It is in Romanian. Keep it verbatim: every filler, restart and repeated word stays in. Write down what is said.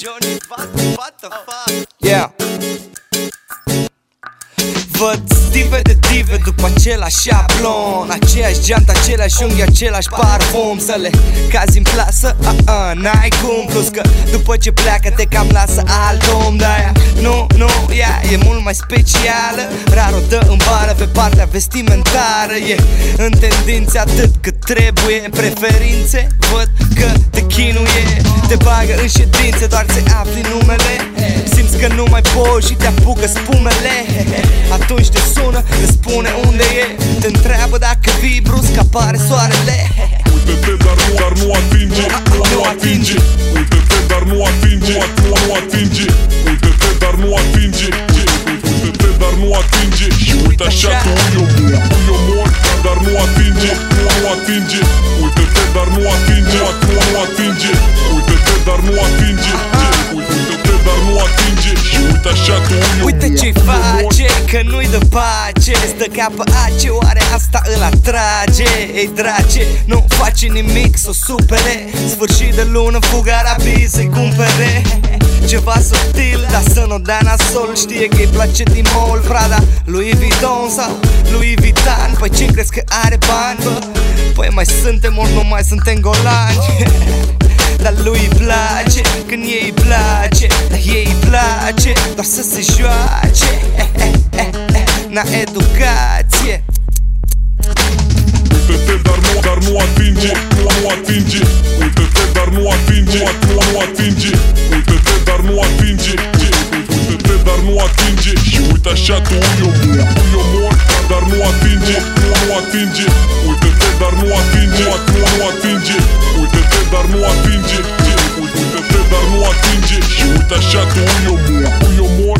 Johnny, what the fuck? Yeah. Văd stive de dive după același șablon, aceeași geantă, aceleași unghi, același parfum. Să le cazi în plasă, uh-uh, n-ai cum. Plus că după ce pleacă te cam lasă alt om. De-aia, nu, nu, ea e mult mai specială. Rar o dă în bară pe partea vestimentară. E în tendințe atât cât trebuie. Preferințe, văd că te chinuie. Te bagă în ședințe, doar ți afli numele. Simți că nu mai poți și te apucă spumele. Atunci te sună, îți spune unde e. Te întreabă dacă vii brusc, apare soarele. Uite-te, dar nu, dar nu atinge, nu, nu atinge. Uite-te, dar nu atinge, nu, nu atinge. Uite-te, dar nu atinge. Uite-te, dar nu atinge. Și uite așa tu eu mor, eu mor, dar nu atinge, nu, nu atinge. Uite-te, dar nu atinge, nu, nu atinge. Uite-te, dar nu atinge. Uite-te, dar nu atinge. Și uite așa tu eu mor. Uite ce-i face, că nu-i de pace. Stă capă ace, oare asta îl atrage? Ei drace, nu face nimic să o supere. Sfârșit de lună, fuga rapid să-i cumpere ceva subtil, dar să nu dea nasol. Știe că-i place din mall, Prada, Louis Vuitton sau Louis Vuitton. Păi ce crezi că are bani, bă? Păi mai suntem, ori nu mai suntem golani. Dar lui îi place, când ei îi place, dar ei îi place doar să se joace. N-a educație. Uite-te, dar nu, dar nu atinge, nu, nu atinge. Uite-te, dar nu atinge, nu, nu atinge. Uite-te, dar nu atinge. Uite-te, dar nu atinge. Și uite așa tu eu mor, eu mor, dar nu atinge, nu, nu atinge. Uite-te, dar nu atinge, nu, nu atinge. Uite-te, dar nu atinge. Uite-te, dar nu atinge. Și uite așa tu eu mor, eu mor.